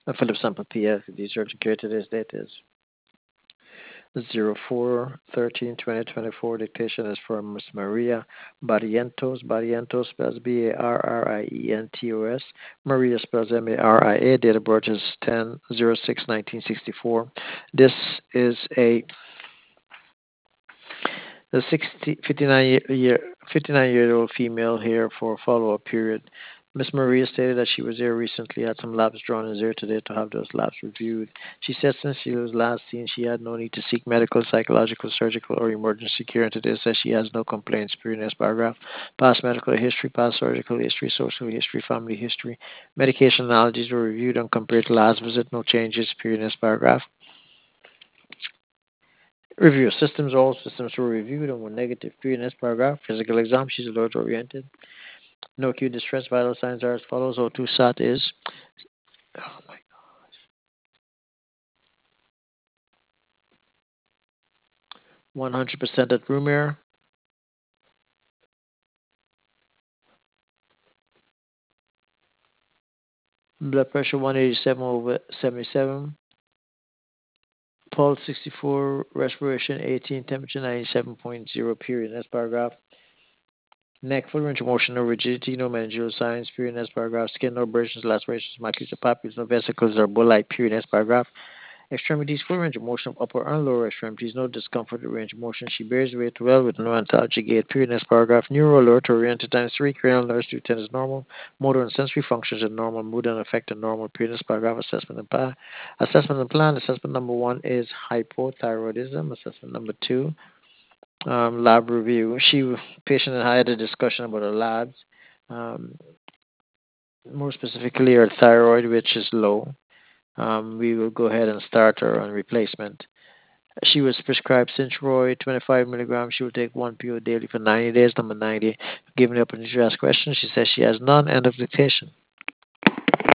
Philip Sample PS, the search code today's date is 04/13/2024. Dictation is from Miss Maria Barrientos. Barrientos spells Barrientos. Maria spells Maria. Date of birth is 10/06/1964. This is a 59-year-old female here for a follow-up period. Miss Maria stated that she was here recently, had some labs drawn, and is here today to have those labs reviewed. She said since she was last seen, she had no need to seek medical, psychological, surgical, or emergency care, and today says she has no complaints. Period. Next paragraph. Past medical history, past surgical history, social history, family history. Medication and allergies were reviewed and compared to last visit. No changes. Period. Next paragraph. Review systems. All systems were reviewed and were negative. Period. Next paragraph. Physical exam. She's alert oriented. No acute distress. Vital signs are as follows. O2 SAT is 100% at room air. Blood pressure 187/77. Pulse 64. Respiration 18. Temperature 97.0. Period. Next paragraph. Neck, full range of motion, no rigidity, no managerial signs. Period. Next paragraph. Skin, no abrasions, lacerations, maculations, or papules, no vesicles or bullite. Period. Next paragraph. Extremities, full range of motion of upper and lower extremities, no discomfort or range of motion. She bears weight well with no antalgia gait. Period. Next paragraph. Neuro alert oriented times 3. Cranial nerves 210 is normal. Motor and sensory functions are normal. Mood and affect are normal. Period. Next paragraph. Assessment and plan. Assessment and plan. Assessment number 1 is hypothyroidism. Assessment number 2, lab review. Patient and I had a discussion about her labs. Um, More specifically, her thyroid, which is low. We will go ahead and start her on replacement. She was prescribed Synthroid 25 milligrams. She will take 1 PO daily for 90 days. Number 90, given the opportunity to ask questions, she says she has none. End of dictation.